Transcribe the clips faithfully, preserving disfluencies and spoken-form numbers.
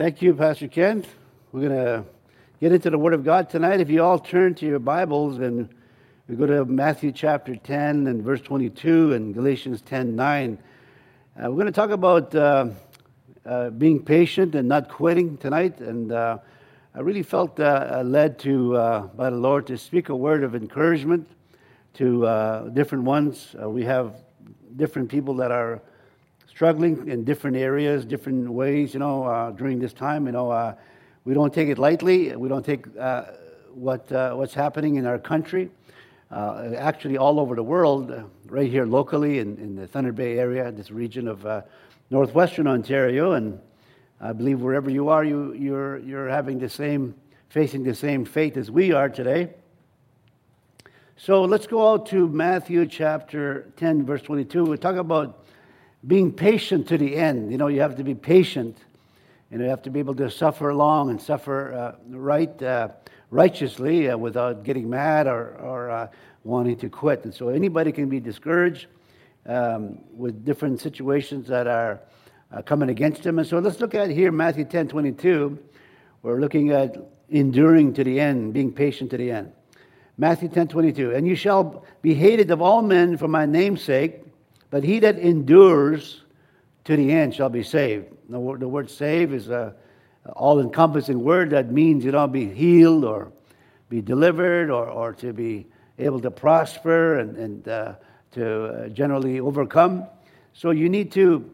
Thank you, Pastor Ken. We're going to get into the Word of God tonight. If you all turn to your Bibles and we go to Matthew chapter ten and verse twenty-two and Galatians ten nine, uh, we're going to talk about uh, uh, being patient and not quitting tonight. And uh, I really felt uh, led to uh, by the Lord to speak a word of encouragement to uh, different ones. Uh, we have different people that are struggling in different areas, different ways, you know, uh, during this time. You know, uh, we don't take it lightly. We don't take uh, what uh, what's happening in our country, uh, actually all over the world, uh, right here locally in, in the Thunder Bay area, this region of uh, northwestern Ontario. And I believe wherever you are, you, you're, you're having the same, facing the same fate as we are today. So let's go out to Matthew chapter ten, verse twenty-two. We'll talk about being patient to the end. You know, you have to be patient, and you have to be able to suffer long and suffer uh, right, uh, righteously uh, without getting mad or, or uh, wanting to quit. And so anybody can be discouraged um, with different situations that are uh, coming against them. And so let's look at here Matthew ten twenty-two. We're looking at enduring to the end, being patient to the end. Matthew ten twenty-two. And you shall be hated of all men for my name's sake, but he that endures to the end shall be saved. The word, the word save is a all-encompassing word that means, you know, be healed or be delivered or, or to be able to prosper and, and uh, to uh, generally overcome. So you need to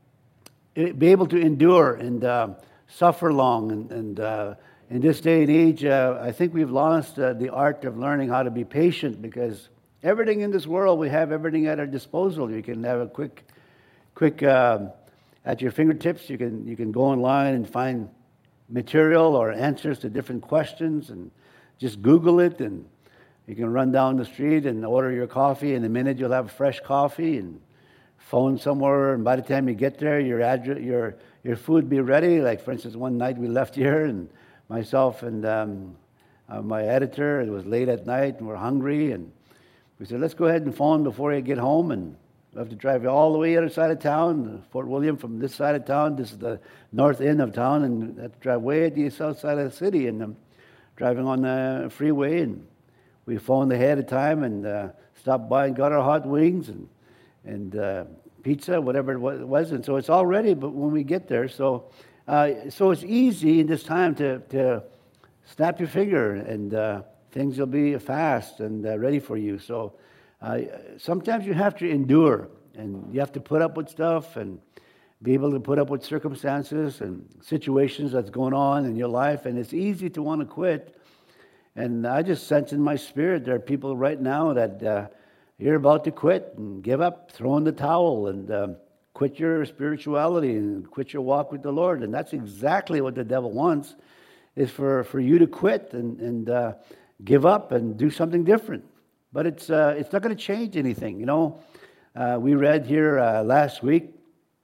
be able to endure and uh, suffer long. And, and uh, in this day and age, uh, I think we've lost uh, the art of learning how to be patient, because everything in this world, we have everything at our disposal. You can have a quick, quick uh, at your fingertips. You can you can go online and find material or answers to different questions, and just Google it. And you can run down the street and order your coffee. In a minute, you'll have fresh coffee and phone somewhere. And by the time you get there, your address, your your food be ready. Like for instance, one night we left here, and myself and um, uh, my editor. It was late at night, and we're hungry, and we said, let's go ahead and phone before you get home, and we have to drive all the way the other side of town, Fort William from this side of town. This is the north end of town, and have to drive way at the south side of the city, and um, driving on the freeway, and we phoned ahead of time and uh, stopped by and got our hot wings and and uh, pizza, whatever it was, and so it's all ready. But when we get there, so uh, so it's easy in this time to to snap your finger and. Uh, Things will be fast and uh, ready for you. So uh, sometimes you have to endure, and you have to put up with stuff and be able to put up with circumstances and situations that's going on in your life. And it's easy to want to quit. And I just sense in my spirit there are people right now that uh, you're about to quit and give up, throw in the towel, and um, quit your spirituality and quit your walk with the Lord. And that's exactly what the devil wants, is for, for you to quit and and uh, give up and do something different. But it's uh, it's not going to change anything. You know, uh, we read here uh, last week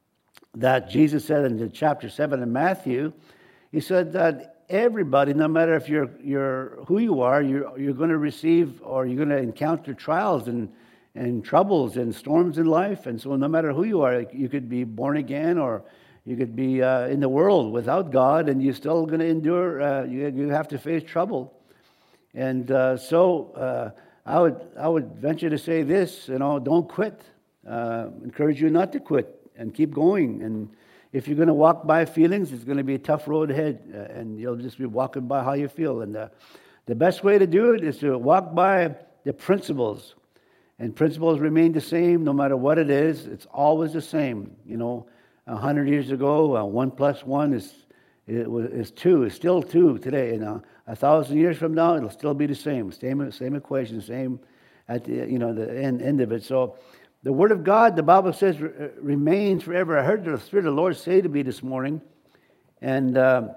that Jesus said in the chapter seven in Matthew, he said that everybody, no matter if you're you're who you are, you're you're going to receive or you're going to encounter trials and and troubles and storms in life. And so no matter who you are, you could be born again or you could be uh, in the world without God, and you're still going to endure. Uh, you you have to face trouble. And uh, so uh, I would I would venture to say this, you know, don't quit. Uh, encourage you not to quit and keep going. And if you're going to walk by feelings, it's going to be a tough road ahead, uh, and you'll just be walking by how you feel. And uh, the best way to do it is to walk by the principles. And principles remain the same no matter what it is. It's always the same. You know, a hundred years ago, uh, one plus one is it was is two. It's still two today. You know. A thousand years from now, it'll still be the same, same, same equation, same at the you know the end end of it. So, the Word of God, the Bible says, re- remains forever. I heard the Spirit of the Lord say to me this morning, and uh,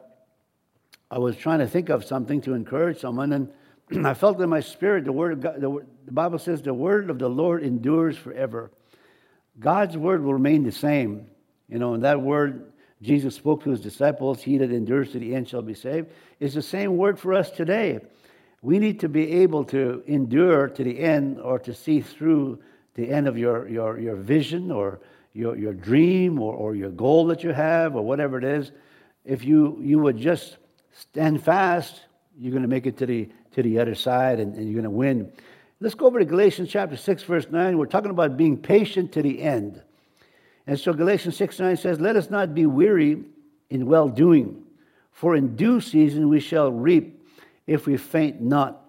I was trying to think of something to encourage someone, and I felt in my spirit the Word of God. The, the Bible says, "The Word of the Lord endures forever." God's Word will remain the same, you know, and that Word. Jesus spoke to his disciples, he that endures to the end shall be saved, is the same word for us today. We need to be able to endure to the end, or to see through the end of your, your, your vision or your, your dream or, or your goal that you have or whatever it is. if you, you would just stand fast, you're going to make it to the to the other side, and, and you're going to win. Let's go over to Galatians chapter six, verse nine. We're talking about being patient to the end. And so Galatians six nine says, let us not be weary in well-doing, for in due season we shall reap if we faint not.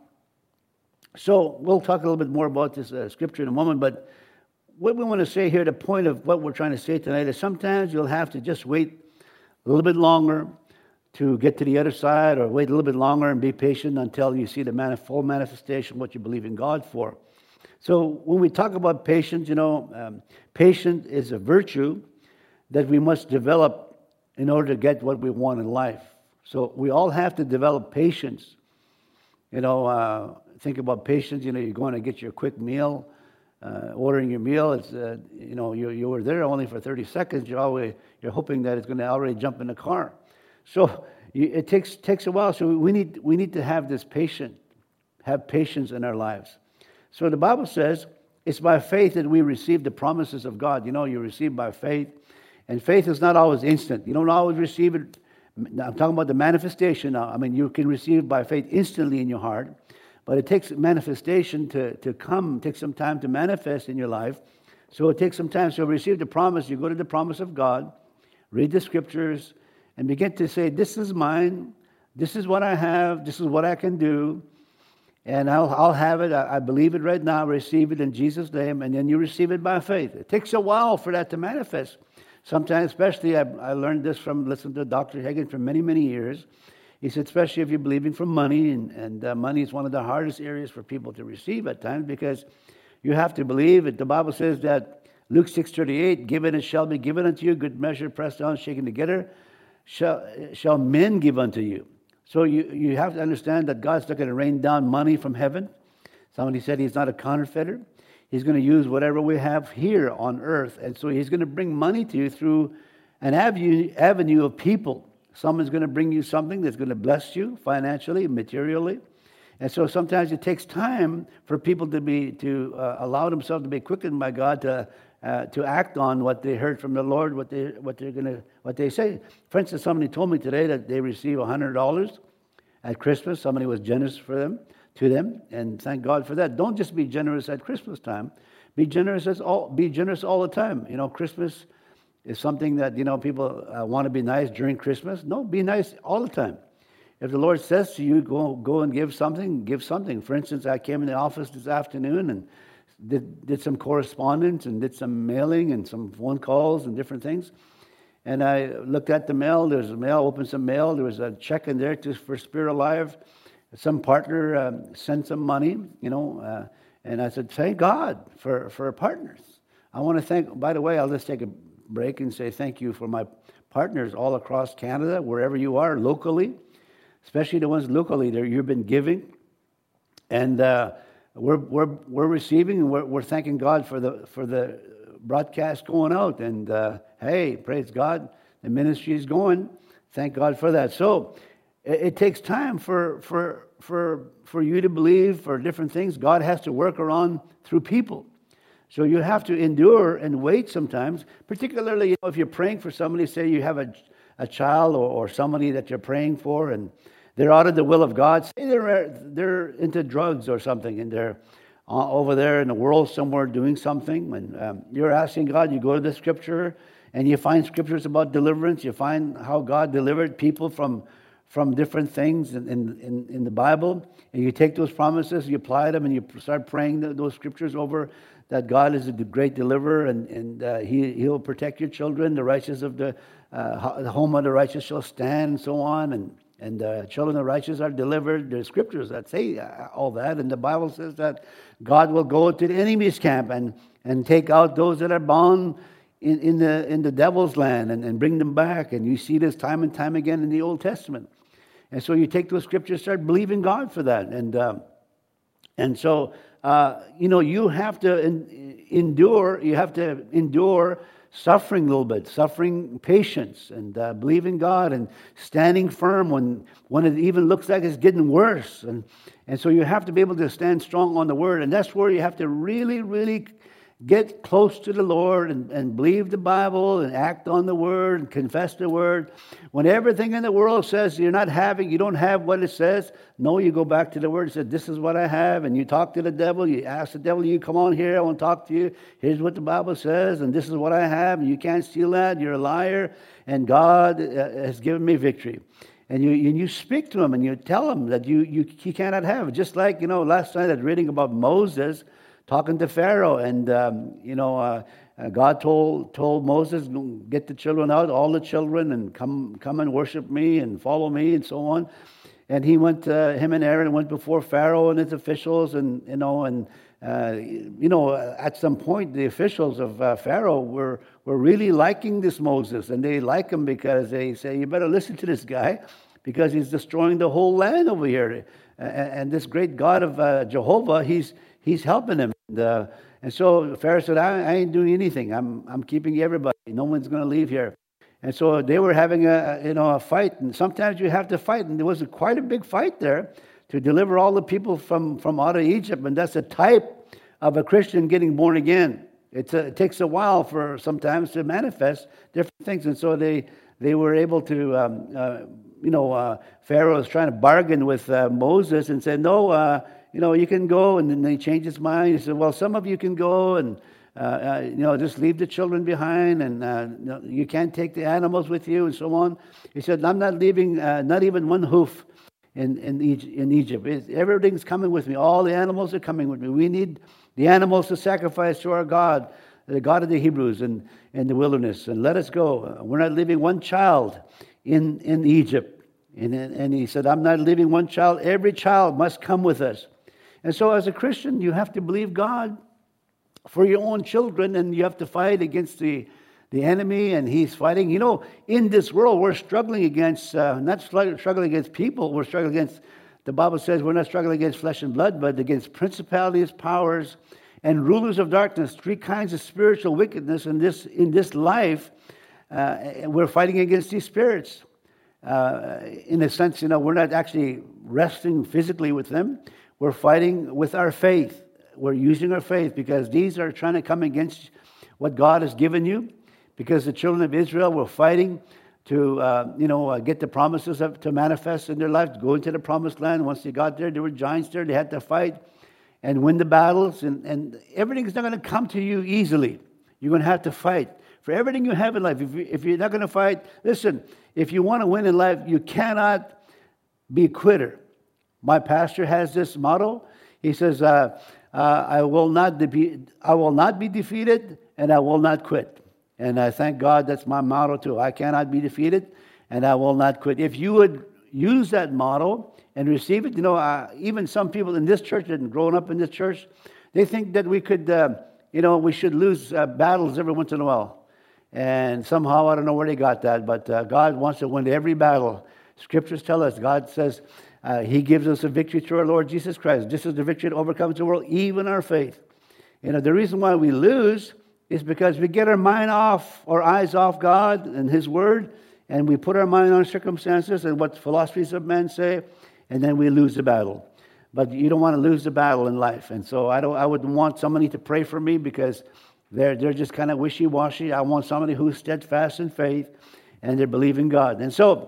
So we'll talk a little bit more about this uh, scripture in a moment, but what we want to say here, the point of what we're trying to say tonight is sometimes you'll have to just wait a little bit longer to get to the other side, or wait a little bit longer and be patient until you see the mani- full manifestation of what you believe in God for. So when we talk about patience, you know, um, patience is a virtue that we must develop in order to get what we want in life. So we all have to develop patience. You know, uh, think about patience. You know, you're going to get your quick meal, uh, ordering your meal. It's uh, you know, you you were there only for thirty seconds. You're always you're hoping that it's going to already jump in the car. So you, it takes takes a while. So we need we need to have this patience, have patience in our lives. So the Bible says it's by faith that we receive the promises of God. You know, you receive by faith, and faith is not always instant. You don't always receive it. I'm talking about the manifestation now. I mean, you can receive by faith instantly in your heart, but it takes manifestation to to come. It takes some time to manifest in your life. So it takes some time. So receive the promise. You go to the promise of God, read the scriptures, and begin to say, this is mine, this is what I have, this is what I can do, and I'll, I'll have it. I, I believe it right now, receive it in Jesus' name, and then you receive it by faith. It takes a while for that to manifest. Sometimes, especially, I, I learned this from listening to Doctor Hagin for many, many years. He said, especially if you're believing for money, and, and uh, money is one of the hardest areas for people to receive at times, because you have to believe it. The Bible says that, Luke six thirty-eight, given it shall be given unto you, good measure, pressed down, shaken together, Shall, shall men give unto you. So you, you have to understand that God's not going to rain down money from heaven. Somebody said he's not a counterfeiter. He's going to use whatever we have here on earth. And so he's going to bring money to you through an avenue, avenue of people. Someone's going to bring you something that's going to bless you financially, materially. And so sometimes it takes time for people to be to uh, allow themselves to be quickened by God to Uh, to act on what they heard from the Lord, what they what they're gonna what they say. For instance, somebody told me today that they receive a hundred dollars at Christmas. Somebody was generous for them to them, and thank God for that. Don't just be generous at Christmas time. Be generous as all. Be generous all the time. You know, Christmas is something that you know people uh, want to be nice during Christmas. No, be nice all the time. If the Lord says to you, go go and give something, give something. For instance, I came in the office this afternoon and Did, did some correspondence and did some mailing and some phone calls and different things. And I looked at the mail. There's a mail, opened some mail. There was a check in there to, for Spirit Alive. Some partner um, sent some money, you know. Uh, and I said, thank God for, for partners. I want to thank, by the way, I'll just take a break and say thank you for my partners all across Canada, wherever you are, locally, especially the ones locally that you've been giving. And uh, We're we're we're receiving, and we're, we're thanking God for the for the broadcast going out. And uh, hey, praise God, the ministry is going. Thank God for that. So it, it takes time for for for for you to believe for different things. God has to work around through people. So you have to endure and wait sometimes. Particularly, you know, if you're praying for somebody, say you have a a child or, or somebody that you're praying for, and they're out of the will of God. Say they're they're into drugs or something, and they're uh, over there in the world somewhere doing something. And um, you're asking God. You go to the Scripture, and you find scriptures about deliverance. You find how God delivered people from from different things in in, in the Bible, and you take those promises, you apply them, and you start praying those scriptures over. That God is a great deliverer, and and uh, He He'll protect your children. The righteous of the uh, the home of the righteous shall stand, and so on, and. And uh, children of the righteous are delivered. There's scriptures that say all that. And the Bible says that God will go to the enemy's camp and, and take out those that are bound in, in the in the devil's land and, and bring them back. And you see this time and time again in the Old Testament. And so you take those scriptures, start believing God for that. And uh, and so, uh, you know, you have to in, endure. You have to endure suffering a little bit, suffering patience, and uh, believing God and standing firm when when it even looks like it's getting worse. And and so you have to be able to stand strong on the Word. And that's where you have to really, really get close to the Lord and, and believe the Bible and act on the Word and confess the Word. When everything in the world says you're not having, you don't have what it says, no, you go back to the Word and say, this is what I have. And you talk to the devil, you ask the devil, you come on here, I want to talk to you. Here's what the Bible says, and this is what I have. And you can't steal that, you're a liar, and God has given me victory. And you and you speak to him and you tell him that you, you he cannot have it. Just like, you know, last night I was reading about Moses talking to Pharaoh, and um, you know, uh, uh, God told told Moses, get the children out, all the children, and come come and worship me and follow me, and so on. And he went, uh, him and Aaron went before Pharaoh and his officials, and you know, and uh, you know, at some point the officials of uh, Pharaoh were were really liking this Moses, and they like him because they say, you better listen to this guy, because he's destroying the whole land over here, and, and this great God of uh, Jehovah, he's He's helping him. And, uh, and so Pharaoh said, I, I ain't doing anything. I'm I'm keeping everybody. No one's going to leave here. And so they were having a, you know, a fight. And sometimes you have to fight. And there was a, quite a big fight there to deliver all the people from, from out of Egypt. And that's a type of a Christian getting born again. It's a, it takes a while for sometimes to manifest different things. And so they, they were able to, um, uh, you know, uh, Pharaoh was trying to bargain with uh, Moses and said, no, uh, you know, you can go. And then he changed his mind. He said, well, some of you can go and, uh, uh, you know, just leave the children behind. And uh, you know, you can't take the animals with you and so on. He said, I'm not leaving, uh, not even one hoof in, in, Egypt, in Egypt. It's, everything's coming with me. All the animals are coming with me. We need the animals to sacrifice to our God, the God of the Hebrews in, in the wilderness. And let us go. We're not leaving one child in, in Egypt. And, and he said, I'm not leaving one child. Every child must come with us. And so as a Christian, you have to believe God for your own children, and you have to fight against the, the enemy, and he's fighting. You know, in this world, we're struggling against, uh, not struggling against people, we're struggling against, the Bible says we're not struggling against flesh and blood, but against principalities, powers, and rulers of darkness, three kinds of spiritual wickedness in this, in this life. Uh, we're fighting against these spirits. Uh, in a sense, you know, we're not actually wrestling physically with them. We're fighting with our faith. We're using our faith because these are trying to come against what God has given you. Because the children of Israel were fighting to, uh, you know, uh, get the promises of, to manifest in their life, to go into the promised land. Once they got there, there were giants there. They had to fight and win the battles. And, and everything's not going to come to you easily. You're going to have to fight. For everything you have in life, if, you, if you're not going to fight, listen, if you want to win in life, you cannot be a quitter. My pastor has this motto. He says, uh, uh, I will not de- I will not be defeated, and I will not quit. And I thank God that's my motto too. I cannot be defeated, and I will not quit. If you would use that motto and receive it, you know, uh, even some people in this church and growing up in this church, they think that we could, uh, you know, we should lose uh, battles every once in a while. And somehow, I don't know where they got that, but uh, God wants to win every battle. Scriptures tell us, God says, Uh, he gives us a victory through our Lord Jesus Christ. This is the victory that overcomes the world, even our faith. You know, the reason why we lose is because we get our mind off, our eyes off God and His Word, and we put our mind on circumstances and what philosophies of men say, and then we lose the battle. But you don't want to lose the battle in life. And so I don't. I would want somebody to pray for me because they're they're just kind of wishy-washy. I want somebody who's steadfast in faith and they believe in God. And so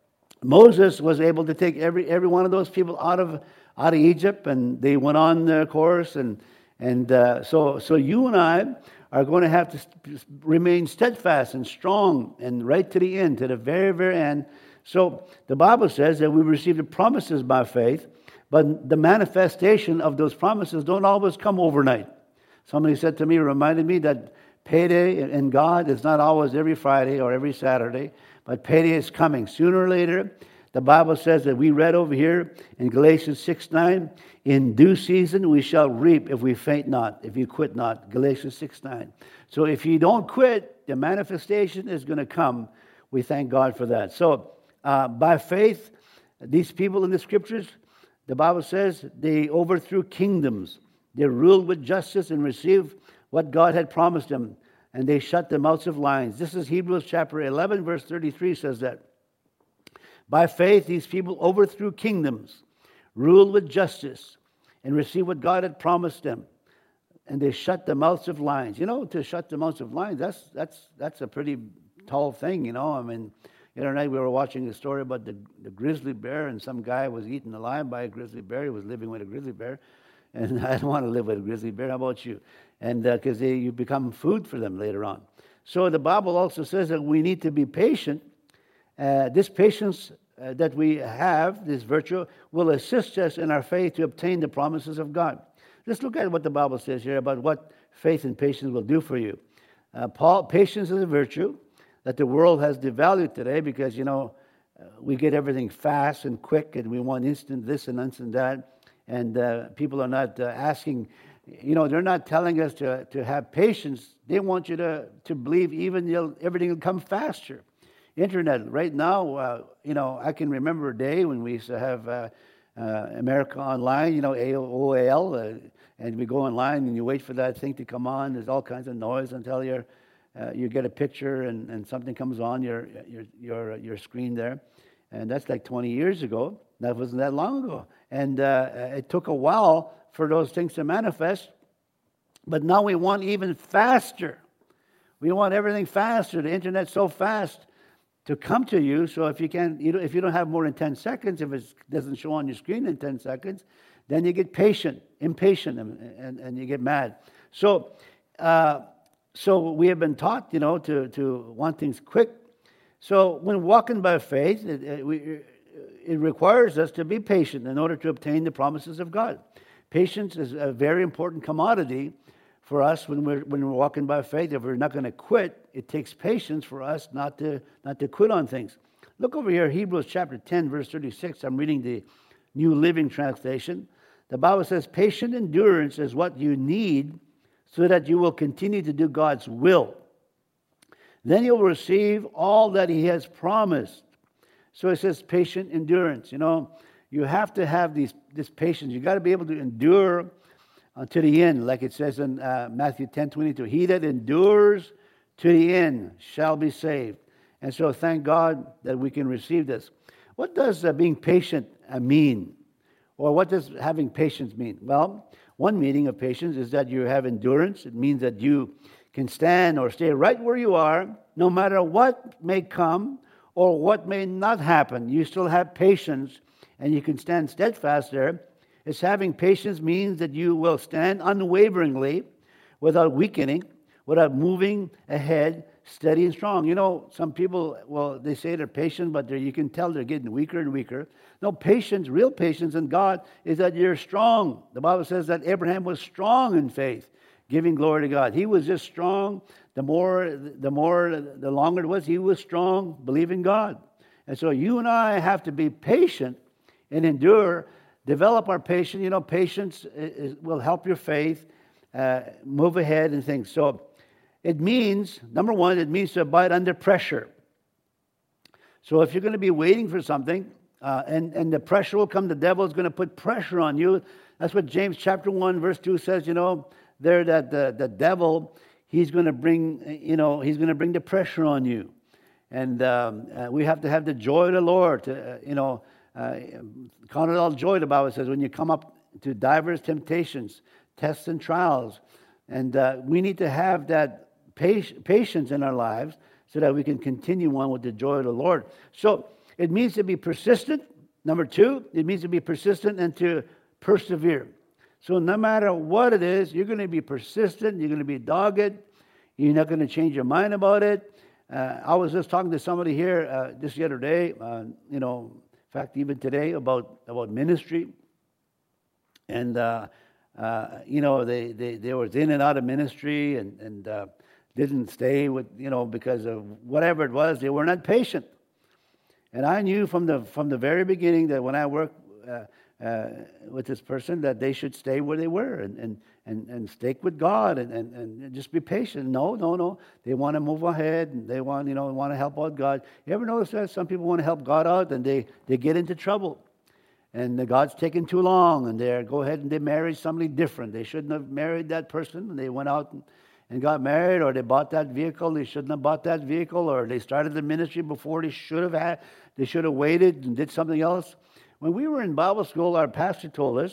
Moses was able to take every every one of those people out of out of Egypt, and they went on their course. And and uh, so so you and I are going to have to remain steadfast and strong and right to the end, to the very very end. So the Bible says that we receive the promises by faith, but the manifestation of those promises don't always come overnight. Somebody said to me, reminded me that payday in God is not always every Friday or every Saturday. But payday is coming sooner or later. The Bible says that we read over here in Galatians six nine, in due season we shall reap if we faint not, if you quit not. Galatians six nine. So if you don't quit, the manifestation is going to come. We thank God for that. So uh, by faith, these people in the Scriptures, the Bible says they overthrew kingdoms. They ruled with justice and received what God had promised them. And they shut the mouths of lions. This is Hebrews chapter eleven, verse thirty-three says that. By faith, these people overthrew kingdoms, ruled with justice, and received what God had promised them. and they shut the mouths of lions. You know, to shut the mouths of lions, that's that's that's a pretty tall thing, you know. I mean, the other night we were watching a story about the, the grizzly bear, and some guy was eaten alive by a grizzly bear. He was living with a grizzly bear, and I don't want to live with a grizzly bear. How about you? And because uh, you become food for them later on. So the Bible also says that we need to be patient. Uh, this patience uh, that we have, this virtue, will assist us in our faith to obtain the promises of God. Let's look at what the Bible says here about what faith and patience will do for you. Uh, Paul, patience is a virtue that the world has devalued today because, you know, uh, we get everything fast and quick and we want instant this and instant that. And uh, people are not uh, asking, you know, they're not telling us to, to have patience. They want you to, to believe even you'll, everything will come faster. Internet, right now, uh, you know, I can remember a day when we used to have uh, uh, America Online, you know, A O L, uh, and we go online and you wait for that thing to come on. There's all kinds of noise until you're Uh, you get a picture and, and something comes on your, your your your screen there. And that's like twenty years ago. That wasn't that long ago. And uh, it took a while for those things to manifest. But now we want even faster. We want everything faster. The internet's so fast to come to you. So if you can, you know, if you don't have more than ten seconds, if it doesn't show on your screen in ten seconds, then you get patient, impatient, and, and, and you get mad. So, uh, So we have been taught, you know, to, to want things quick. So when walking by faith, it, it, we, it requires us to be patient in order to obtain the promises of God. Patience is a very important commodity for us when we're when we're walking by faith. If we're not going to quit, it takes patience for us not to not to quit on things. Look over here, Hebrews chapter ten, verse thirty-six. I'm reading the New Living Translation. The Bible says, "Patient endurance is what you need, so that you will continue to do God's will. Then you'll receive all that He has promised." So it says patient endurance. You know, you have to have these, this patience. You got to be able to endure unto the end, like it says in uh, Matthew ten twenty-two. "He that endures to the end shall be saved." And so thank God that we can receive this. What does uh, being patient uh, mean? Or what does having patience mean? Well, one meaning of patience is that you have endurance. It means that you can stand or stay right where you are, no matter what may come or what may not happen. You still have patience, and you can stand steadfast there. It's having patience means that you will stand unwaveringly, without weakening, without moving ahead, steady and strong. You know, some people, well, they say they're patient, but they're, you can tell they're getting weaker and weaker. No, patience, real patience in God is that you're strong. The Bible says that Abraham was strong in faith, giving glory to God. He was just strong. The more, the more, the longer it was, he was strong, believing God. And so you and I have to be patient and endure, develop our patience. You know, patience is, will help your faith uh, move ahead and things. So it means, number one, it means to abide under pressure. So if you're going to be waiting for something, uh, and, and the pressure will come, the devil is going to put pressure on you. That's what James chapter one, verse two says, you know, there that the, the devil, he's going to bring, you know, he's going to bring the pressure on you. And um, uh, we have to have the joy of the Lord. To, uh, you know, uh, count it all joy, the Bible says, when you come up to diverse temptations, tests and trials. And uh, we need to have that patience in our lives so that we can continue on with the joy of the Lord. So it means to be persistent. Number two, it means to be persistent and to persevere. So no matter what it is, you're going to be persistent. You're going to be dogged. You're not going to change your mind about it. Uh, I was just talking to somebody here uh, just the other day, uh, you know, in fact, even today, about, about ministry. And, uh, uh, you know, they, they, they were in and out of ministry and, and uh, didn't stay with, you know, because of whatever it was. They were not patient. And I knew from the from the very beginning that when I worked uh, uh, with this person that they should stay where they were and and, and, and stick with God and, and, and just be patient. No, no, no. They want to move ahead and they want, you know, want to help out God. You ever notice that some people want to help God out and they, they get into trouble? And the God's taking too long and they go ahead and they marry somebody different. They shouldn't have married that person and they went out and and got married, or they bought that vehicle, they shouldn't have bought that vehicle, or they started the ministry before they should have had, they should have waited and did something else. When we were in Bible school, our pastor told us,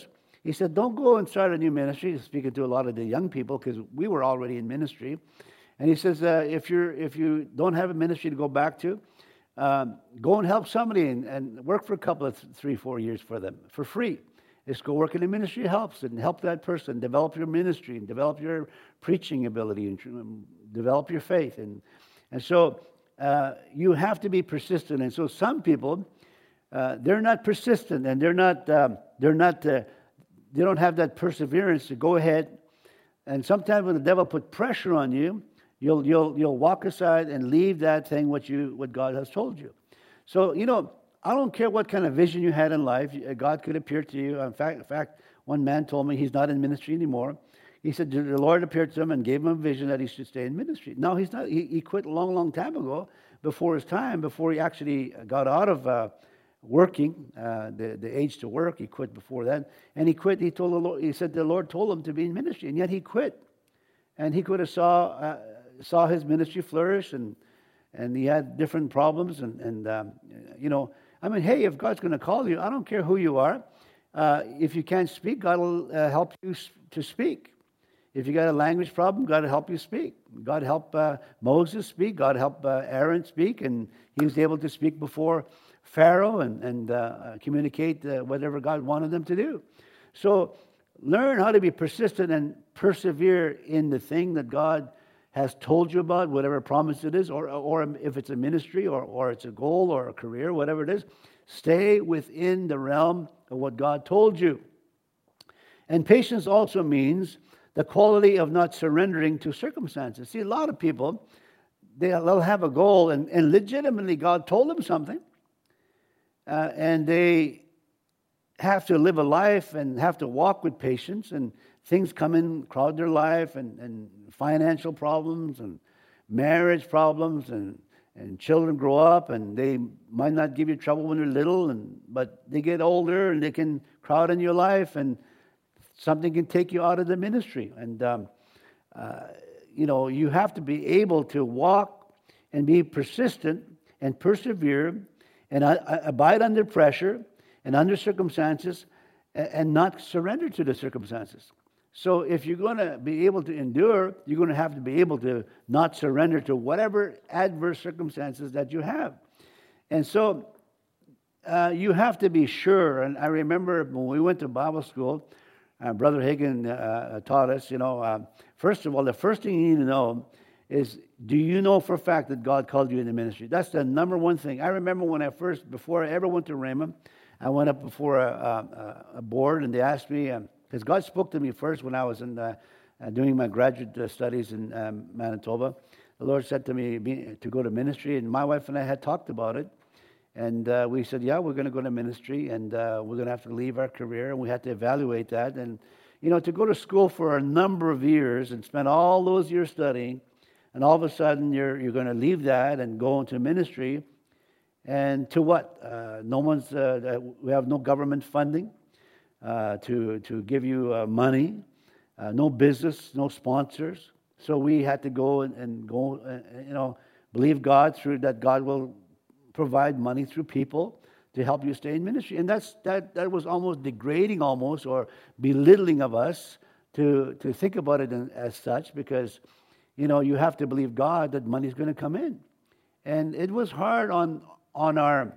He said, don't go and start a new ministry. He's speaking to a lot of the young people because we were already in ministry. And he says, uh, if you're if you don't have a ministry to go back to, um, go and help somebody and, and work for a couple of th- three, four years for them for free. Just go work in the ministry helps and help that person develop your ministry and develop your preaching ability and um, develop your faith. And and so uh, you have to be persistent. And so some people, uh, they're not persistent and they're not um, they're not uh, they don't have that perseverance to go ahead. And sometimes when the devil put pressure on you, you'll you'll you'll walk aside and leave that thing what you what God has told you. So you know. I don't care what kind of vision you had in life. God could appear to you. In fact, in fact, one man told me he's not in ministry anymore. He said the Lord appeared to him and gave him a vision that he should stay in ministry. No, he's not. He, he quit a long, long time ago, before his time, before he actually got out of uh, working, uh, the, the age to work. He quit before that. And he quit. He told the Lord, he said the Lord told him to be in ministry, and yet he quit. And he could have saw uh, saw his ministry flourish, and and he had different problems, and and um, you know. I mean, hey, if God's going to call you, I don't care who you are. Uh, if you can't speak, God will uh, help you to speak. If you got a language problem, God will help you speak. God helped uh, Moses speak. God helped uh, Aaron speak, and he was able to speak before Pharaoh and, and uh, communicate uh, whatever God wanted them to do. So learn how to be persistent and persevere in the thing that God has told you about, whatever promise it is, or or if it's a ministry or, or it's a goal or a career, whatever it is, stay within the realm of what God told you. And patience also means the quality of not surrendering to circumstances. See, a lot of people, they'll have a goal, and, and legitimately God told them something, uh, and they have to live a life and have to walk with patience, and things come in, crowd their life, and, and financial problems and marriage problems, and, and children grow up, and they might not give you trouble when they're little, and but they get older, and they can crowd in your life, and something can take you out of the ministry. And, um, uh, you know, you have to be able to walk and be persistent and persevere and uh, abide under pressure and under circumstances and, and not surrender to the circumstances. So if you're going to be able to endure, you're going to have to be able to not surrender to whatever adverse circumstances that you have. And so uh, you have to be sure. And I remember when we went to Bible school, uh, Brother Hagin uh, taught us, you know, uh, first of all, the first thing you need to know is, do you know for a fact that God called you in the ministry? That's the number one thing. I remember when I first, before I ever went to Rhema, I went up before a, a, a board, and they asked me, um, because God spoke to me first when I was in uh, uh, doing my graduate uh, studies in um, Manitoba. The Lord said to me be, to go to ministry, and my wife and I had talked about it. And uh, we said, yeah, we're going to go to ministry, and uh, we're going to have to leave our career, and we had to evaluate that. And, you know, to go to school for a number of years and spend all those years studying, and all of a sudden you're you're going to leave that and go into ministry, and to what? Uh, no one's, uh, we have no government funding. Uh, to to give you uh, money, uh, no business, no sponsors. So we had to go and, and go, uh, you know, believe God through that God will provide money through people to help you stay in ministry. And that's that that was almost degrading, almost, or belittling of us to to think about it in, as such, because you know you have to believe God that money's going to come in, and it was hard on on our,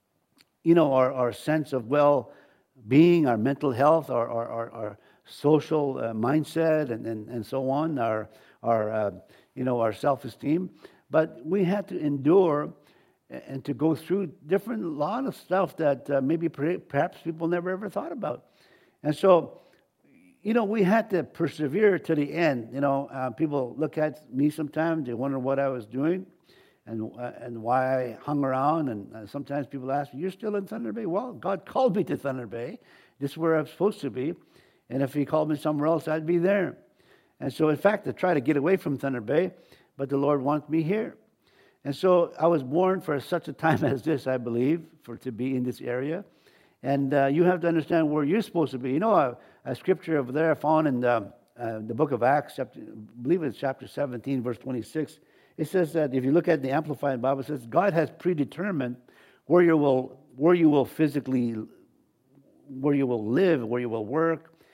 you know, our our sense of well. being, our mental health, our our, our, our social uh, mindset, and, and, and so on, our our uh, you know our self-esteem. But we had to endure and to go through different lot of stuff that uh, maybe perhaps people never ever thought about. And so, you know, we had to persevere to the end. You know, uh, people look at me sometimes, they wonder what I was doing. And uh, and why I hung around, and uh, sometimes people ask me, "You're still in Thunder Bay?" Well, God called me to Thunder Bay. This is where I'm supposed to be, and if He called me somewhere else, I'd be there. And so, in fact, I try to get away from Thunder Bay, but the Lord wants me here. And so, I was born for such a time as this, I believe, for to be in this area. And uh, you have to understand where you're supposed to be. You know, a, a scripture over there I found in the, uh, the book of Acts, chapter, I believe it's chapter seventeen, verse twenty-six. It says that if you look at the Amplified Bible, it says God has predetermined where you will where you will physically, where you will live, where you will work,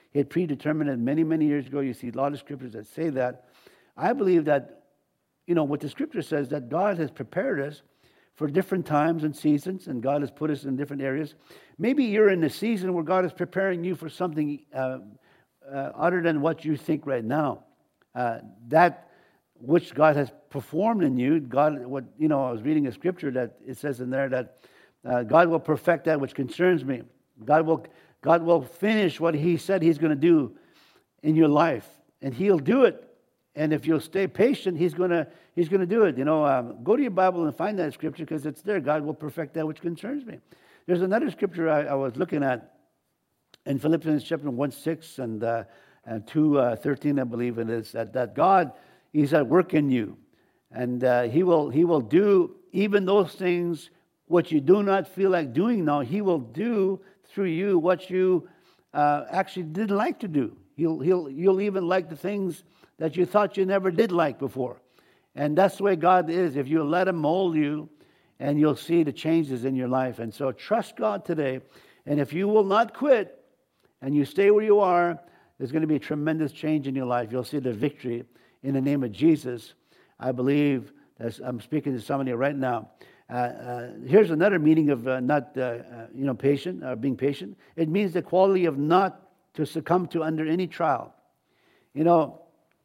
He had predetermined it many, many years ago. You see a lot of scriptures that say that. I believe that, you know, what the scripture says, that God has prepared us for different times and seasons, and God has put us in different areas. Maybe you're in a season where God is preparing you for something uh, uh, other than what you think right now. Uh, that which God has performed in you, God, what you know, I was reading a scripture that it says in there that uh, God will perfect that which concerns me. God will, God will finish what He said He's going to do in your life, and He'll do it. And if you'll stay patient, He's going to He's going to do it. You know, um, go to your Bible and find that scripture because it's there. God will perfect that which concerns me. There's another scripture I, I was looking at in Philippians chapter one six and uh, and two uh, thirteen, I believe it is, that that God, He's at work in you, and uh, He will He will do even those things what you do not feel like doing now. He will do through you what you uh, actually didn't like to do. He'll He'll you'll even like the things that you thought you never did like before. And that's the way God is. If you let Him mold you, and you'll see the changes in your life. And so trust God today. And if you will not quit and you stay where you are, there's going to be a tremendous change in your life. You'll see the victory in the name of Jesus. I believe, as I'm speaking to somebody right now. Uh, uh, here's another meaning of uh, not, uh, uh, you know, patient, uh, being patient. It means the quality of not to succumb to under any trial. You know,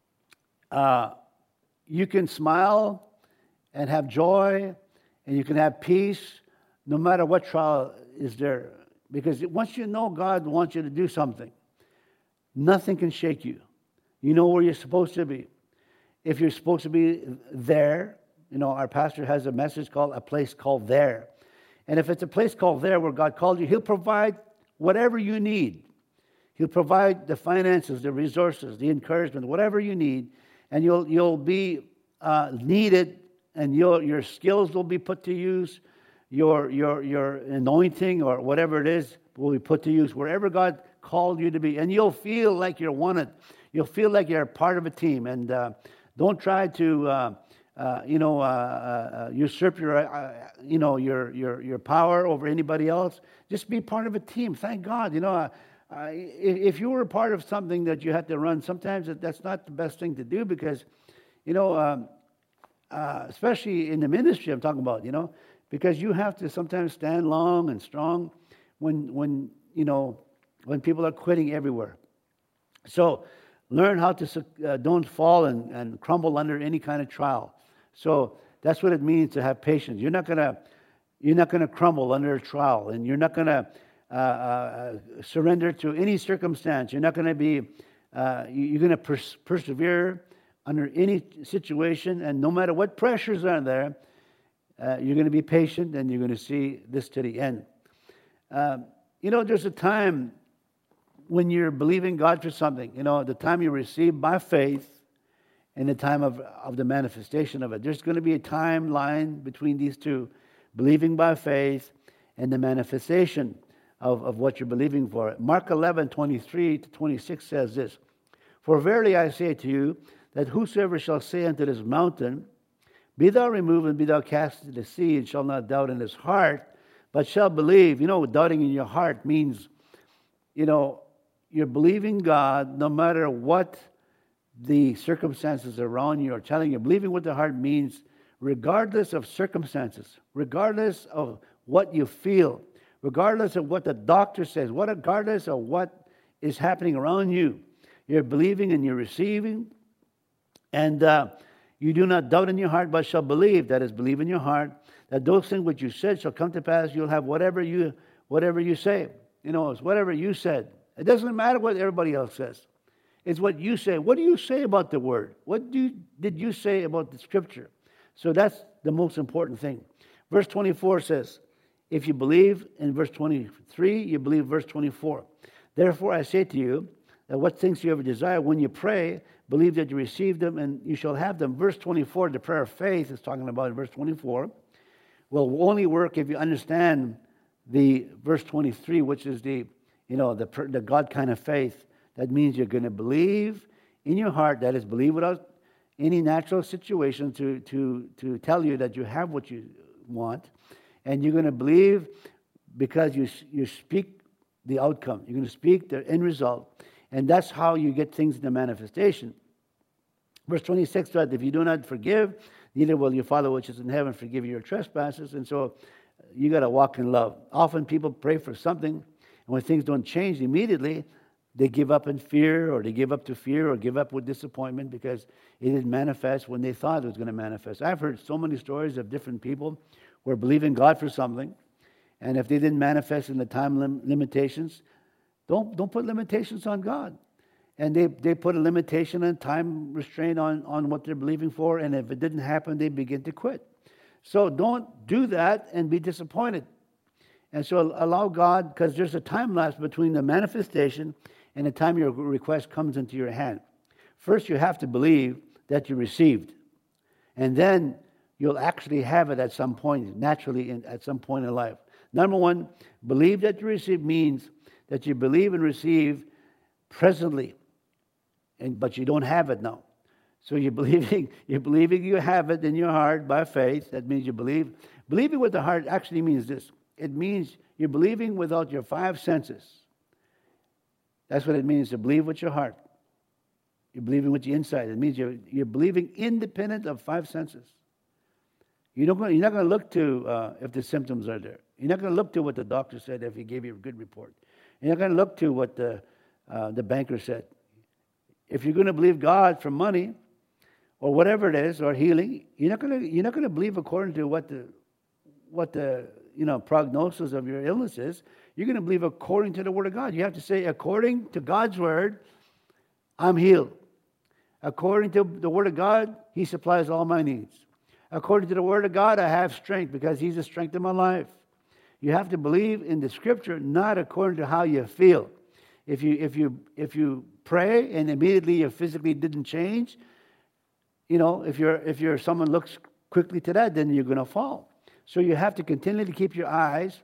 uh, you can smile and have joy, and you can have peace no matter what trial is there. Because once you know God wants you to do something, nothing can shake you. You know where you're supposed to be. If you're supposed to be there, you know, our pastor has a message called A Place Called There. And if it's a place called there where God called you, He'll provide whatever you need. He'll provide the finances, the resources, the encouragement, whatever you need. And you'll you'll be uh, needed, and your your skills will be put to use. Your your your anointing or whatever it is will be put to use wherever God called you to be, and you'll feel like you're wanted. You'll feel like you're a part of a team, and uh, don't try to uh, uh, you know uh, uh, usurp your uh, you know your your your power over anybody else. Just be part of a team. Thank God. You know, uh, uh, if you were a part of something that you had to run, sometimes that's not the best thing to do because, you know, um, uh, especially in the ministry I'm talking about, you know. Because you have to sometimes stand long and strong when, when you know, when people are quitting everywhere. So learn how to, uh, don't fall and, and crumble under any kind of trial. So that's what it means to have patience. You're not gonna, you're not gonna crumble under a trial, and you're not gonna uh, uh, surrender to any circumstance. You're not gonna be, uh, you're gonna pers- persevere under any situation, and no matter what pressures are there. Uh, you're going to be patient, and you're going to see this to the end. Uh, you know, there's a time when you're believing God for something. You know, the time you receive by faith and the time of, of the manifestation of it. There's going to be a timeline between these two, believing by faith and the manifestation of, of what you're believing for. Mark eleven, twenty-three to twenty-six says this, "For verily I say to you, that whosoever shall say unto this mountain, Be thou removed and be thou cast into the sea, and shall not doubt in his heart, but shall believe." You know, doubting in your heart means, you know, you're believing God no matter what the circumstances around you are telling you. Believing with the heart means regardless of circumstances, regardless of what you feel, regardless of what the doctor says, what regardless of what is happening around you, you're believing and you're receiving, and uh, you do not doubt in your heart, but shall believe, that is, believe in your heart, that those things which you said shall come to pass. You'll have whatever you whatever you say. You know, it's whatever you said. It doesn't matter what everybody else says. It's what you say. What do you say about the Word? What do you, did you say about the Scripture? So that's the most important thing. Verse twenty-four says, if you believe in verse twenty-three, you believe verse twenty-four. Therefore I say to you, that what things you ever desire, when you pray, believe that you receive them and you shall have them. Verse twenty-four, the prayer of faith is talking about in verse twenty-four, will only work if you understand the verse twenty-three, which is the, you know, the, the God kind of faith. That means you're going to believe in your heart, that is, believe without any natural situation to, to, to tell you that you have what you want. And you're going to believe because you, you speak the outcome. You're going to speak the end result. And that's how you get things into manifestation. Verse twenty-six said, if you do not forgive, neither will your Father which is in heaven forgive your trespasses. And so you got to walk in love. Often people pray for something, and when things don't change immediately, they give up in fear, or they give up to fear, or give up with disappointment because it didn't manifest when they thought it was going to manifest. I've heard so many stories of different people who are believing God for something, and if they didn't manifest in the time lim- limitations, don't don't put limitations on God. And they, they put a limitation and time restraint on, on what they're believing for, and if it didn't happen, they begin to quit. So don't do that and be disappointed. And so allow God, because there's a time lapse between the manifestation and the time your request comes into your hand. First, you have to believe that you received. And then you'll actually have it at some point, naturally, in, at some point in life. Number one, believe that you received means that you believe and receive presently. And, but you don't have it now. So you're believing, you're believing you have it in your heart by faith. That means you believe. Believing with the heart actually means this. It means you're believing without your five senses. That's what it means to believe with your heart. You're believing with your inside. It means you're, you're believing independent of five senses. You don't, you're not going to look to uh, if the symptoms are there. You're not going to look to what the doctor said if he gave you a good report. You're not going to look to what the, uh, the banker said. If you're going to believe God for money or whatever it is, or healing, you're not going to you're not going to believe according to what the what the you know prognosis of your illness is. You're going to believe according to the Word of God. You have to say, according to God's Word, I'm healed. According to the Word of God, He supplies all my needs. According to the Word of God, I have strength because He's the strength of my life. You have to believe in the Scripture, not according to how you feel. If you if you if you pray and immediately you physically didn't change, you know, if you're if you're someone looks quickly to that, then you're going to fall. So you have to continually keep your eyes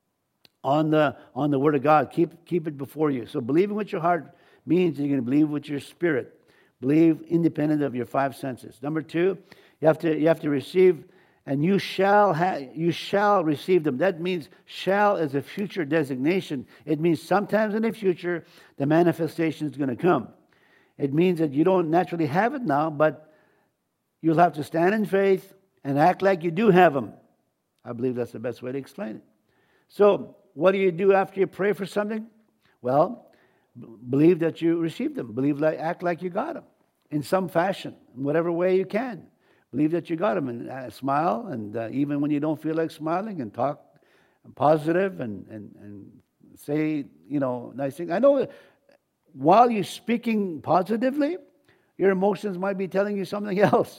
on the on the Word of God. Keep keep it before you. So believing with your heart means you're going to believe with your spirit. Believe independent of your five senses. Number two, you have to you have to receive. And you shall ha- you shall receive them. That means shall is a future designation. It means sometimes in the future the manifestation is going to come. It means that you don't naturally have it now, but you'll have to stand in faith and act like you do have them. I believe that's the best way to explain it. So what do you do after you pray for something? Well, b- believe that you received them. Believe like act like you got them in some fashion, in whatever way you can. Believe that you got them, and uh, smile, and uh, even when you don't feel like smiling, and talk positive, and, and, and say, you know, nice things. I know that while you're speaking positively, your emotions might be telling you something else.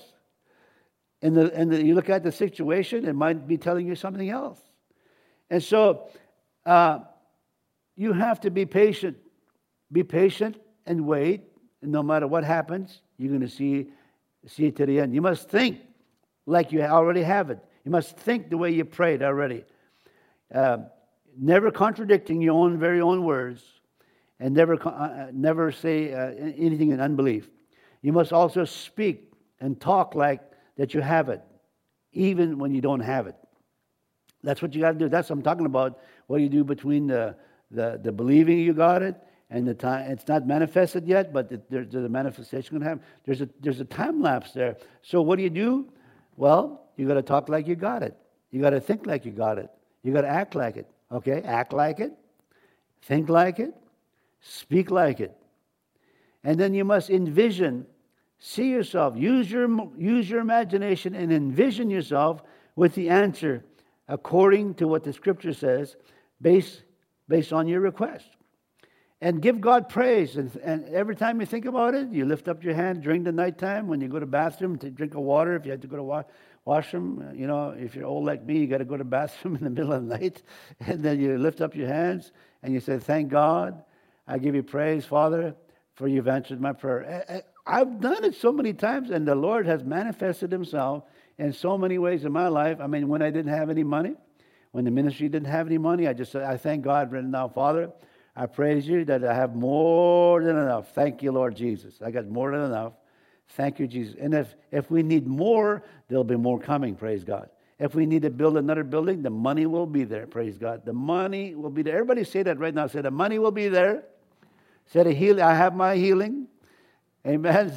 And the, and the, you look at the situation, it might be telling you something else. And so uh, you have to be patient. Be patient and wait, and no matter what happens, you're going to see See it to the end. You must think like you already have it. You must think the way you prayed already. Uh, never contradicting your own very own words, and never uh, never say uh, anything in unbelief. You must also speak and talk like that you have it, even when you don't have it. That's what you got to do. That's what I'm talking about. What do you do between the the, the believing you got it and the time? It's not manifested yet, but it, there, there's a manifestation going to happen. There's a there's a time lapse there. So what do you do? Well, you got to talk like you got it. You got to think like you got it. You got to act like it. Okay, act like it, think like it, speak like it, and then you must envision, see yourself, use your use your imagination, and envision yourself with the answer according to what the Scripture says, based based on your request. And give God praise. And, and every time you think about it, you lift up your hand during the nighttime when you go to the bathroom to drink a water. If you have to go to wa- washroom, you know, if you're old like me, you got to go to the bathroom in the middle of the night. And then you lift up your hands and you say, thank God. I give you praise, Father, for you've answered my prayer. I've done it so many times, and the Lord has manifested Himself in so many ways in my life. I mean, when I didn't have any money, when the ministry didn't have any money, I just said, I thank God right now, Father. I praise you that I have more than enough. Thank you, Lord Jesus. I got more than enough. Thank you, Jesus. And if, if we need more, there'll be more coming, praise God. If we need to build another building, the money will be there, praise God. The money will be there. Everybody say that right now. Say, the money will be there. Said a heal, I have my healing. Amen.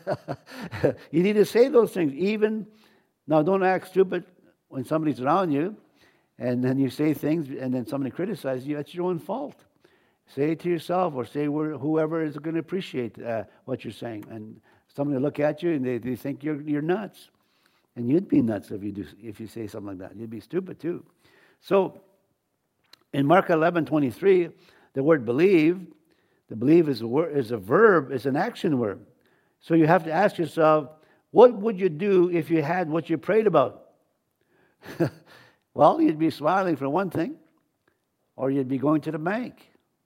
You need to say those things. Even, now don't act stupid when somebody's around you, and then you say things, and then somebody criticizes you. That's your own fault. Say it to yourself, or say whoever is going to appreciate uh, what you're saying. And somebody will look at you, and they, they think you're you're nuts. And you'd be nuts if you do if you say something like that. You'd be stupid too. So, in Mark eleven twenty-three, the word believe, the believe is a word, is a verb, is an action word. So you have to ask yourself, what would you do if you had what you prayed about? Well, you'd be smiling for one thing, or you'd be going to the bank.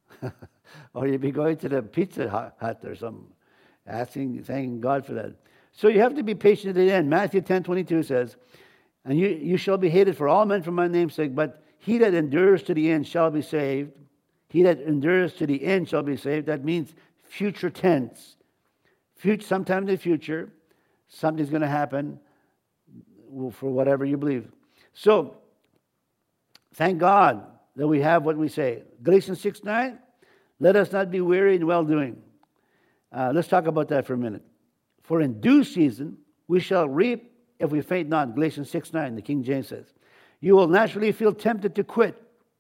Or you'd be going to the Pizza Hut or something, asking, thanking God for that. So you have to be patient at the end. Matthew ten twenty-two says, and you, you shall be hated for all men for my name's sake, but he that endures to the end shall be saved. He that endures to the end shall be saved. That means future tense. Future, sometime in the future, something's going to happen for whatever you believe. So, thank God that we have what we say. Galatians six nine, let us not be weary in well-doing. Uh, let's talk about that for a minute. For in due season we shall reap if we faint not. Galatians six nine, the King James says. You will naturally feel tempted to quit.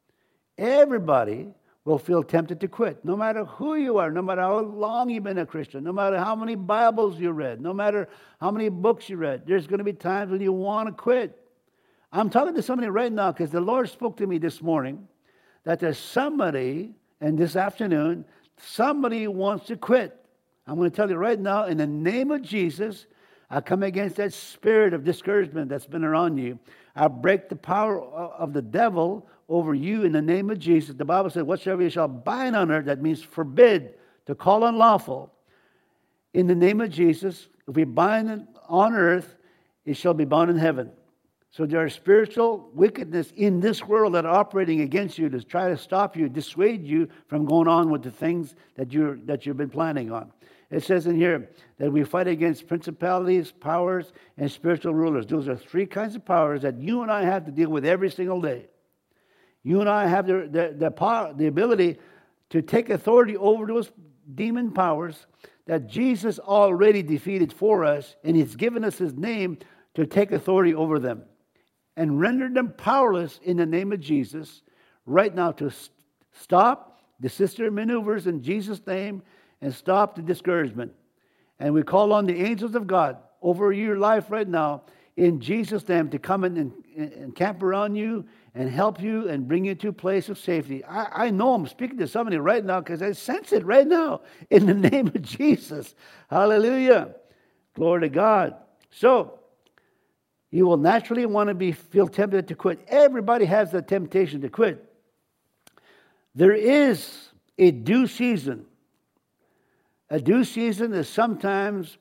Everybody will feel tempted to quit. No matter who you are, no matter how long you've been a Christian, no matter how many Bibles you read, no matter how many books you read, there's going to be times when you want to quit. I'm talking to somebody right now because the Lord spoke to me this morning that there's somebody, and this afternoon, somebody wants to quit. I'm going to tell you right now, in the name of Jesus, I come against that spirit of discouragement that's been around you. I break the power of the devil over you in the name of Jesus. The Bible says, whatsoever you shall bind on earth, that means forbid, to call unlawful. In the name of Jesus, if we bind it on earth, it shall be bound in heaven. So there are spiritual wickedness in this world that are operating against you to try to stop you, dissuade you from going on with the things that you're that you've been planning on. It says in here that we fight against principalities, powers, and spiritual rulers. Those are three kinds of powers that you and I have to deal with every single day. You and I have the the, the power, the ability to take authority over those demon powers that Jesus already defeated for us, and He's given us His name to take authority over them and render them powerless in the name of Jesus right now, to st- stop the sister maneuvers in Jesus' name and stop the discouragement. And we call on the angels of God over your life right now in Jesus' name to come in and, and camp around you and help you and bring you to a place of safety. I, I know I'm speaking to somebody right now because I sense it right now in the name of Jesus. Hallelujah. Glory to God. So, you will naturally want to be feel tempted to quit. Everybody has the temptation to quit. There is a due season. A due season is sometimes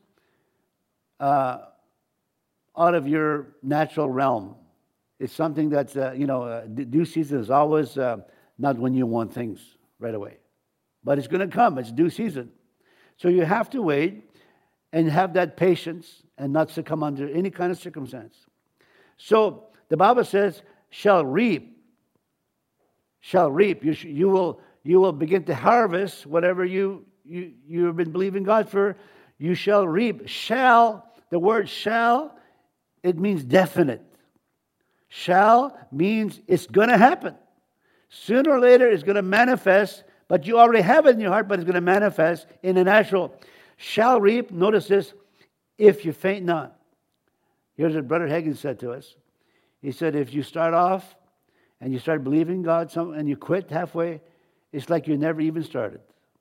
uh, out of your natural realm. It's something that's, uh, you know, uh, due season is always uh, not when you want things right away. But it's going to come. It's due season. So you have to wait and have that patience and not succumb under any kind of circumstance. So the Bible says, shall reap. Shall reap. You, sh- you will you will begin to harvest whatever you, you, you have been believing God for. You shall reap. Shall, the word shall, it means definite. Shall means it's going to happen. Sooner or later it's going to manifest, but you already have it in your heart, but it's going to manifest in the natural. Shall reap, notice this, if you faint not. Here's what Brother Hagin said to us. He said, if you start off and you start believing God some, and you quit halfway, it's like you never even started.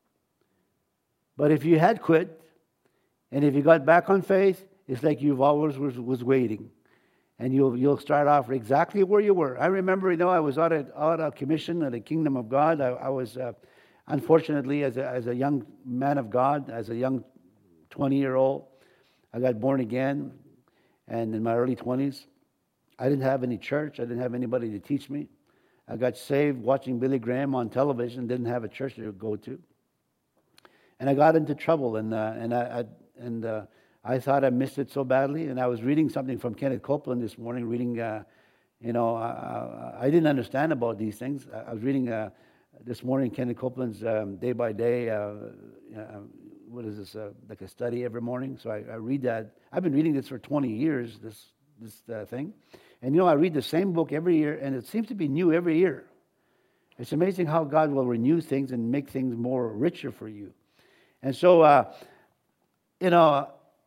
But if you had quit, and if you got back on faith, it's like you've always was, was waiting. And you'll you'll start off exactly where you were. I remember, you know, I was out of, out of commission at the Kingdom of God. I, I was, uh, unfortunately, as a, as a young man of God, as a young twenty-year-old, I got born again. And in my early twenties, I didn't have any church. I didn't have anybody to teach me. I got saved watching Billy Graham on television. Didn't have a church to go to. And I got into trouble. And uh, and I, I and uh, I thought I missed it so badly. And I was reading something from Kenneth Copeland this morning. Reading, uh, you know, uh, I didn't understand about these things. I was reading uh, this morning, Kenneth Copeland's um, Day by Day, uh, uh, what is this, uh, like a study every morning. So I, I read that. I've been reading this for twenty years, this, this uh, thing. And, you know, I read the same book every year, and it seems to be new every year. It's amazing how God will renew things and make things more richer for you. And so, uh, you know,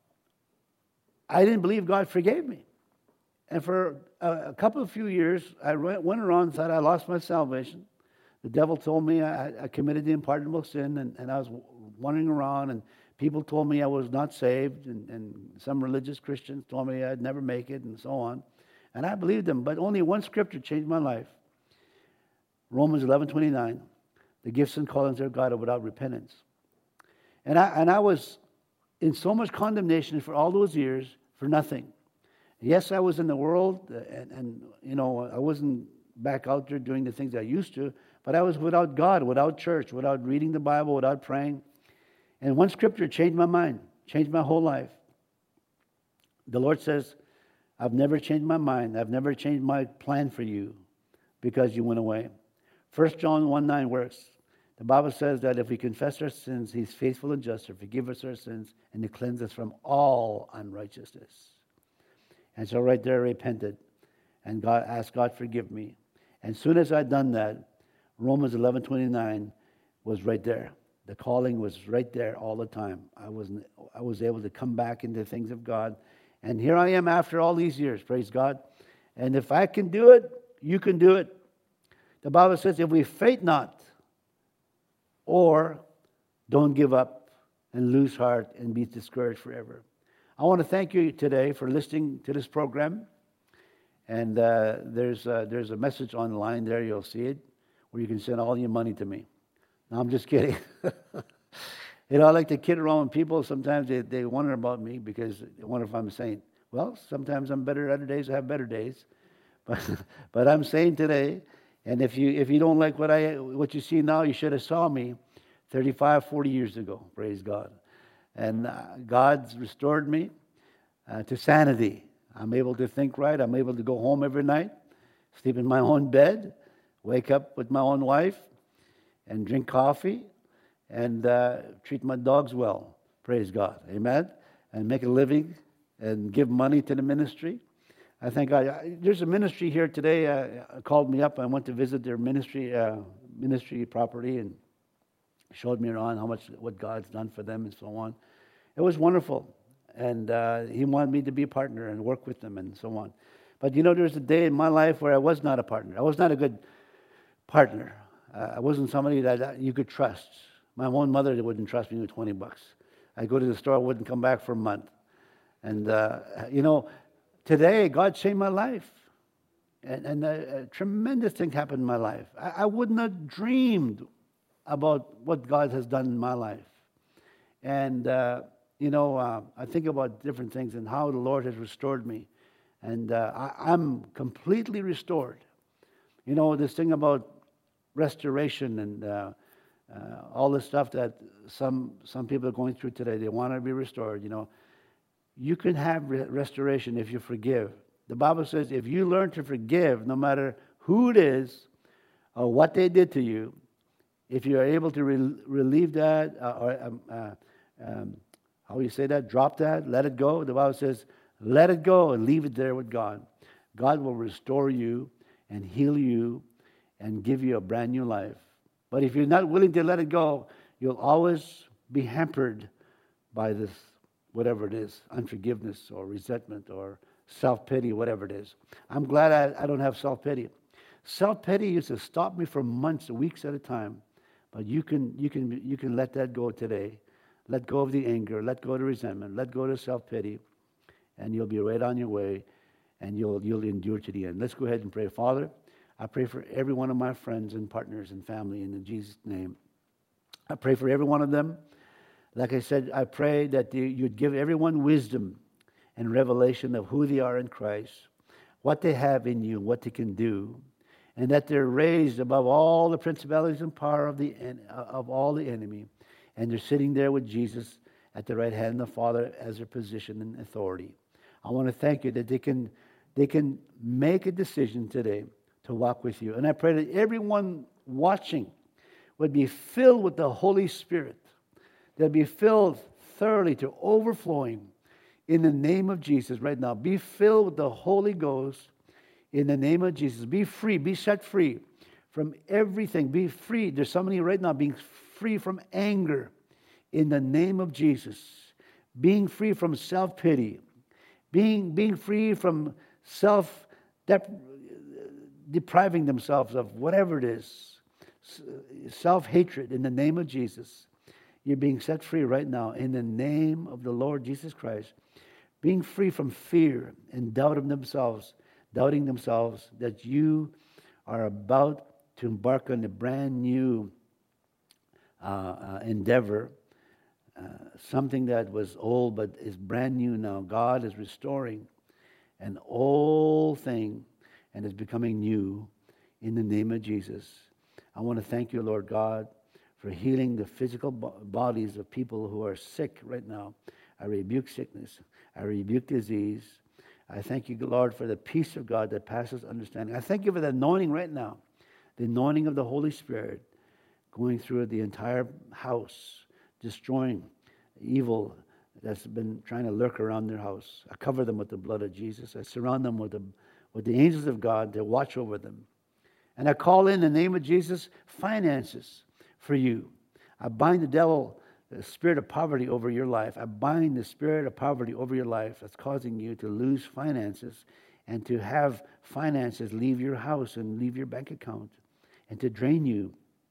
I didn't believe God forgave me. And for a, a couple of few years, I went around and thought I lost my salvation. The devil told me I, I committed the unpardonable sin, and, and I was wandering around, and people told me I was not saved, and, and some religious Christians told me I'd never make it, and so on. And I believed them, but only one scripture changed my life. Romans eleven twenty-nine, the gifts and callings of God are without repentance. And I, and I was in so much condemnation for all those years for nothing. Yes, I was in the world, and, and you know, I wasn't back out there doing the things I used to, but I was without God, without church, without reading the Bible, without praying. And one scripture changed my mind, changed my whole life. The Lord says, I've never changed my mind. I've never changed my plan for you because you went away. First John one nine works. The Bible says that if we confess our sins, He's faithful and just to forgive us our sins and to cleanse us from all unrighteousness. And so right there I repented. And God asked God, forgive me. And as soon as I'd done that, Romans eleven twenty-nine was right there. The calling was right there all the time. I was I was able to come back into the things of God. And here I am after all these years, praise God. And if I can do it, you can do it. The Bible says if we faint not, or don't give up and lose heart and be discouraged forever. I want to thank you today for listening to this program. And uh, there's, uh, there's a message online there, you'll see it, where you can send all your money to me. No, I'm just kidding. You know, I like to kid around with people. Sometimes they, they wonder about me because they wonder if I'm a saint. Well, sometimes I'm better. Other days I have better days. But but I'm saying today, and if you if you don't like what I what you see now, you should have saw me thirty-five, forty years ago. Praise God. And uh, God's restored me uh, to sanity. I'm able to think right. I'm able to go home every night, sleep in my own bed, wake up with my own wife, and drink coffee, and uh, treat my dogs well. Praise God. Amen. And make a living and give money to the ministry. I think I, I there's a ministry here today uh, called me up. I went to visit their ministry uh, ministry property and showed me around how much what God's done for them and so on. It was wonderful. And uh, he wanted me to be a partner and work with them and so on. But you know, there was a day in my life where I was not a partner. I was not a good partner. Uh, I wasn't somebody that you could trust. My own mother wouldn't trust me with twenty bucks. I'd go to the store, I wouldn't come back for a month. And, uh, you know, today God changed my life. And, and a, a tremendous thing happened in my life. I, I wouldn't have dreamed about what God has done in my life. And, uh, you know, uh, I think about different things and how the Lord has restored me. And uh, I, I'm completely restored. You know, this thing about restoration and uh, uh, all the stuff that some some people are going through today, they want to be restored, you know. You can have re- restoration if you forgive. The Bible says if you learn to forgive, no matter who it is or what they did to you, if you are able to re- relieve that, uh, or um, uh, um, how do you say that? Drop that, let it go. The Bible says, let it go and leave it there with God. God will restore you and heal you and give you a brand new life. But if you're not willing to let it go, you'll always be hampered by this, whatever it is, unforgiveness or resentment or self-pity, whatever it is. I'm glad I, I don't have self-pity. Self-pity used to stop me for months, weeks at a time. But you can you can you can let that go today. Let go of the anger, let go of the resentment, let go of the self-pity, and you'll be right on your way, and you'll you'll endure to the end. Let's go ahead and pray. Father, I pray for every one of my friends and partners and family in Jesus' name. I pray for every one of them. Like I said, I pray that you'd give everyone wisdom and revelation of who they are in Christ, what they have in you, what they can do, and that they're raised above all the principalities and power of the of all the enemy, and they're sitting there with Jesus at the right hand of the Father as their position and authority. I want to thank you that they can they can make a decision today to walk with you. And I pray that everyone watching would be filled with the Holy Spirit. They'll be filled thoroughly to overflowing in the name of Jesus right now. Be filled with the Holy Ghost in the name of Jesus. Be free. Be set free from everything. Be free. There's somebody right now being free from anger in the name of Jesus. Being free from self-pity. Being, being free from self-depriving themselves of whatever it is. Self-hatred in the name of Jesus. You're being set free right now in the name of the Lord Jesus Christ. Being free from fear and doubt of themselves, doubting themselves that you are about to embark on a brand new uh, uh, endeavor, uh, something that was old but is brand new now. God is restoring an old thing and is becoming new in the name of Jesus. I want to thank you, Lord God, for healing the physical bodies of people who are sick right now. I rebuke sickness. I rebuke disease. I thank you, Lord, for the peace of God that passes understanding. I thank you for the anointing right now, the anointing of the Holy Spirit going through the entire house, destroying evil that's been trying to lurk around their house. I cover them with the blood of Jesus. I surround them with the, with the angels of God to watch over them. And I call in the name of Jesus finances for you. I bind the devil, the spirit of poverty over your life. I bind the spirit of poverty over your life that's causing you to lose finances and to have finances leave your house and leave your bank account and to drain you.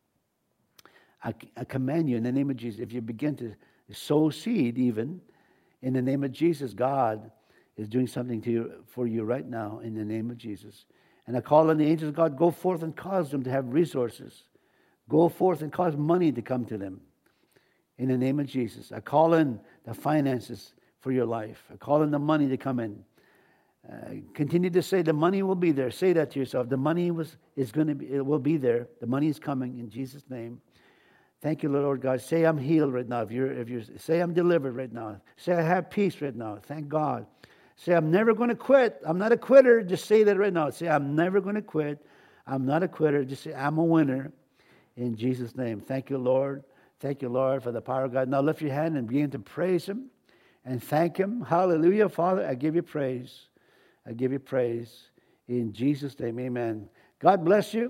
I, I command you in the name of Jesus, if you begin to sow seed even, in the name of Jesus, God is doing something to you, for you right now in the name of Jesus. And I call on the angels of God, go forth and cause them to have resources. Go forth and cause money to come to them. In the name of Jesus. I call in the finances for your life. I call in the money to come in. Uh, continue to say the money will be there. Say that to yourself. The money was is going to be. It will be there. The money is coming in Jesus' name. Thank you, Lord God. Say I'm healed right now. If you're, if you're, say I'm delivered right now. Say I have peace right now. Thank God. Say I'm never going to quit. I'm not a quitter. Just say that right now. Say I'm never going to quit. I'm not a quitter. Just say I'm a winner. In Jesus' name. Thank you, Lord. Thank you, Lord, for the power of God. Now lift your hand and begin to praise Him and thank Him. Hallelujah. Father, I give you praise. I give you praise. In Jesus' name, amen. God bless you.